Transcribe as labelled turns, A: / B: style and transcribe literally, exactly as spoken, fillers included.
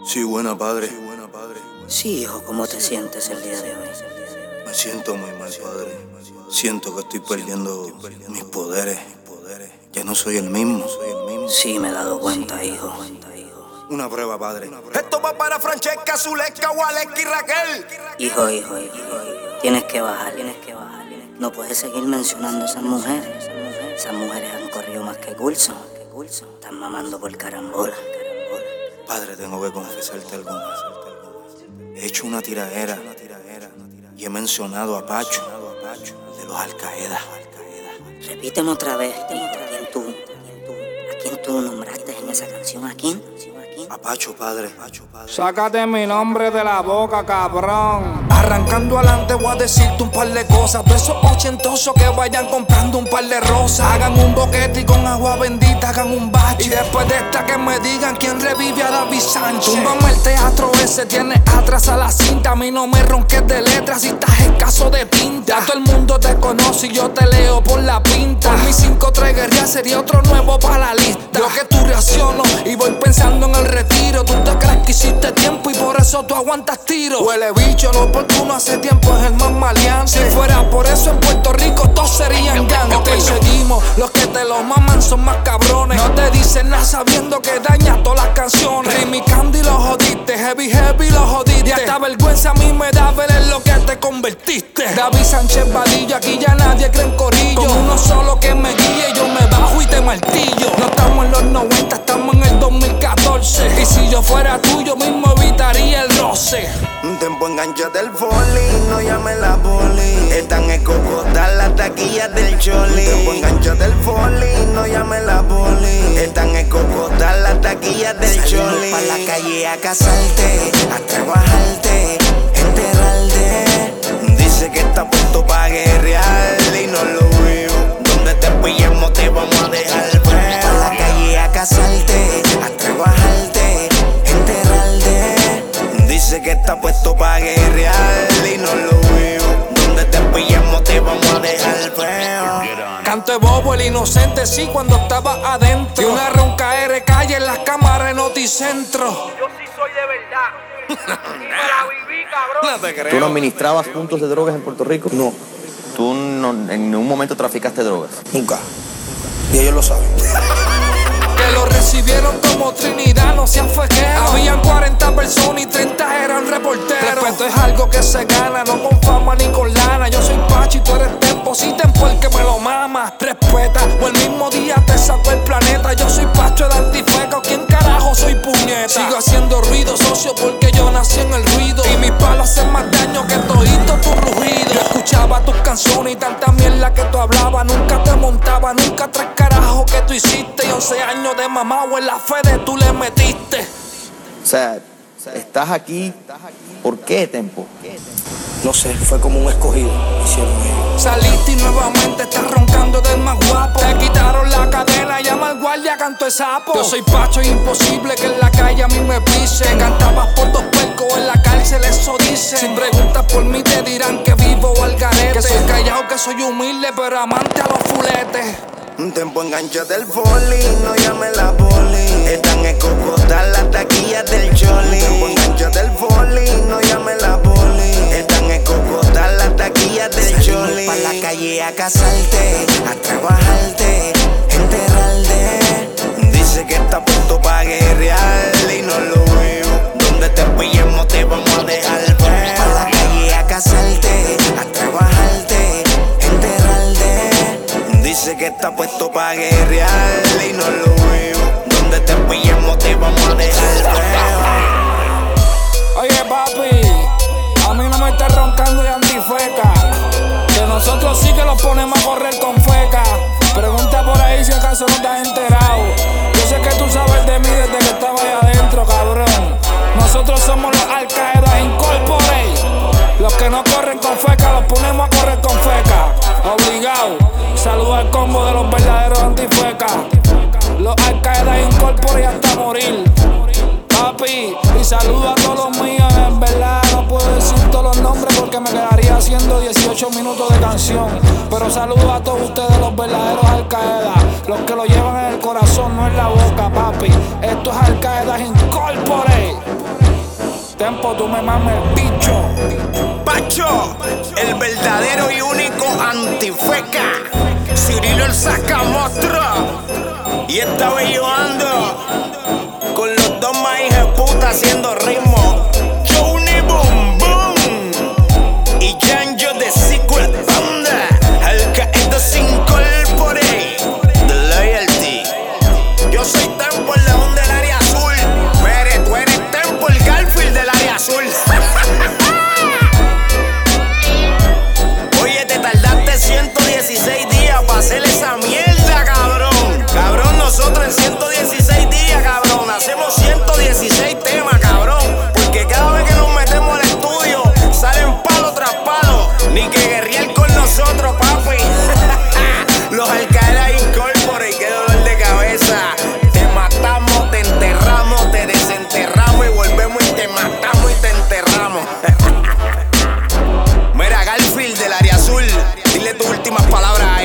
A: Sí, buena padre.
B: Sí, hijo, ¿cómo te sientes el día de hoy?
A: Me siento muy mal, padre. Siento que estoy perdiendo mis poderes. Ya no soy el mismo.
B: Sí, me he dado cuenta, hijo.
A: Una prueba, padre.
C: Esto va para Francesca, Zulesca, Waleska y Raquel.
B: Hijo, hijo, hijo, hijo. Tienes que bajar, tienes que bajar. No puedes seguir mencionando a esas mujeres. Esas mujeres han corrido más que Coulson. Están mamando por carambola.
A: Padre, tengo que confesarte algo. He hecho una tiradera y he mencionado a Pacho de los Al-Qaeda.
B: Repíteme otra vez, ¿a quién tú, a quién tú nombraste en esa canción? ¿A quién?
A: A Pacho, padre.
D: Sácate mi nombre de la boca, cabrón.
C: Arrancando adelante voy a decirte un par de cosas. Todos esos ochentosos que vayan comprando un par de rosas, hagan un boquete y con agua bendita hagan un bache. Y después de esta que me digan quién revive a David Sánchez. Túmbame el teatro ese, tiene atrás a la cinta. A mí no me ronques de letras si estás escaso de tinta. Ya todo el mundo te conoce y yo te leo por la pinta. Por mis cinco tres guerrillas sería otro nuevo para la lista. Yo que tú reacciono y voy pensando en el retiro. Tú te crees que hiciste tiempo y por eso tú aguantas tiro. Huele bicho, lo oportuno hace tiempo es el más maleante. Si fuera por eso en Puerto Rico todos serían gang. Ok, seguimos, los que te lo maman son más cabrones. No te dicen nada sabiendo que dañas todas las canciones. Rimi Candy lo jodiste, Heavy Heavy lo jodiste. Y hasta vergüenza a mí me da ver en lo que te convertiste. David Sánchez Vadillo, aquí ya nadie cree en corillo. Con uno solo que me guíe yo me bajo y te martillo. No estamos en los noventa, estamos en el dos mil catorce. Y si yo fuera tú, yo mismo evitaría el roce.
E: Un tiempo enganchate el foli, no llame la poli. Están escocotas las taquillas del choli. Un tiempo enganchate el foli, no llame la poli. Están escocotas las taquillas del
F: Salimos
E: choli.
F: pa' la calle a casarte, a trabajarte, enterrarte.
E: Dice que está puesto pa' guerrear y no lo vivo. Donde te pillemos te vamos a dejar feo.
F: Pa' la calle a casarte, a trabajarte, enterrarte.
E: Dice que está puesto pa' guerrear y no lo vivo. Donde te pillemos te vamos a dejar feo.
C: Canto de bobo, el inocente, sí, cuando estaba adentro. Y una ronca R calle en las cámaras en Noticentro.
G: Yo sí soy de verdad. Y me la viví, cabrón.
E: No te creo.
H: ¿Tú no administrabas puntos de drogas en Puerto Rico?
A: No,
H: ¿Tú no, en ningún momento traficaste drogas?
A: nunca. Y ellos lo saben.
C: Que lo recibieron como Trinidad, no sean fequeros. Habían cuarenta personas y treinta eran reporteros. Respeto es algo que se gana, no con fama ni con lana. Yo soy Pachi y tú eres Tempo, si Tempo el que me lo mama. Respeta, o el mismo día te saco el planeta. Yo soy Pacho de Antifeca, ¿quién carajo soy puñeta? Sigo haciendo ruido, socio, porque yo nací en el ruido. Y mis palos hacen más daño que todito tu rugido. Yo escuchaba tus canciones y tanta mierda que tú hablabas. Nunca te montaba, nunca tres carajos que tú hiciste. Y once años de mamá o en la fe de tú le metiste.
H: O sea, estás aquí. ¿Por qué, Tempo?
A: No sé, fue como un escogido. Hicieron ellos.
C: Saliste y nuevamente estás roncando del más guapo. Te quitaron la cadena, llama al guardia, canto de sapo. Yo soy Pacho, imposible que en la calle a mí me pise. Que cantabas por dos percos en la cárcel, eso dice. Si preguntas por mí te dirán que vivo al garete. Que soy callado, que soy humilde, pero amante a los fuletes.
E: Un tiempo enganchate el foli, no llame la poli. Están escocotas las taquillas del choli. Un tiempo enganchate el foli, no llame la poli. Están escocotas las taquillas del
F: Salimos
E: choli.
F: pa' la calle a casarte, a trabajarte, enterrarte.
E: Dice que está puesto pa' guerrear y no lo vivo. Donde te pillemos te vamos a dejar feo.
F: Pa' la calle a casarte, a trabajarte, enterrarte.
E: Dice que está puesto pa' guerrear y no lo vivo. Donde te pillemos te vamos a dejar feo.
C: Oye papi, a mí no me estés roncando de antifeca. Que nosotros sí que los ponemos a correr con feca. Pregunta por ahí si acaso no estás enterado. Yo sé que tú sabes de mí desde que estaba ahí adentro, cabrón. Nosotros somos los Al-Qaeda Incorporated. Los que no corren con feca los ponemos a correr con feca. Obligado. Saludo al combo de los verdaderos antifeca. Los Al-Qaeda Incorporated hasta morir. Papi, y saludo a todos los míos. En verdad no puedo decir todos los nombres porque me quedaría haciendo dieciocho minutos de canción. Pero saludo a todos ustedes, los verdaderos Al-Qaeda, los que lo llevan en el corazón, no en la boca, papi. Esto es Al-Qaeda Incorporated. Tempo, tú me mames el bicho.
E: Pacho, el verdadero y único antifeca. Cirilo el sacamostro. Y esta vez yo ando con los dos más hijeputas haciendo ritmo. Johnny Boom Boom y Janjo de Secret Banda. Al caído sin corpore The Loyalty. Yo soy Tempo, el león del área azul. Mere, tú eres Tempo, el Garfield del área azul. Oye, te tardaste ciento dieciséis días para hacer esa mierda, cabrón. Cabrón, nosotros en ciento dieciséis días, cabrón, hacemos ciento dieciséis temas, cabrón. Porque cada vez que nos metemos al estudio, salen palo tras palo. Ni que guerrear con nosotros, papi. Los Alcaela Incorporate, qué dolor de cabeza. Te matamos, te enterramos, te desenterramos y volvemos y te matamos y te enterramos. Mira, Garfield del área azul, dile tus últimas palabras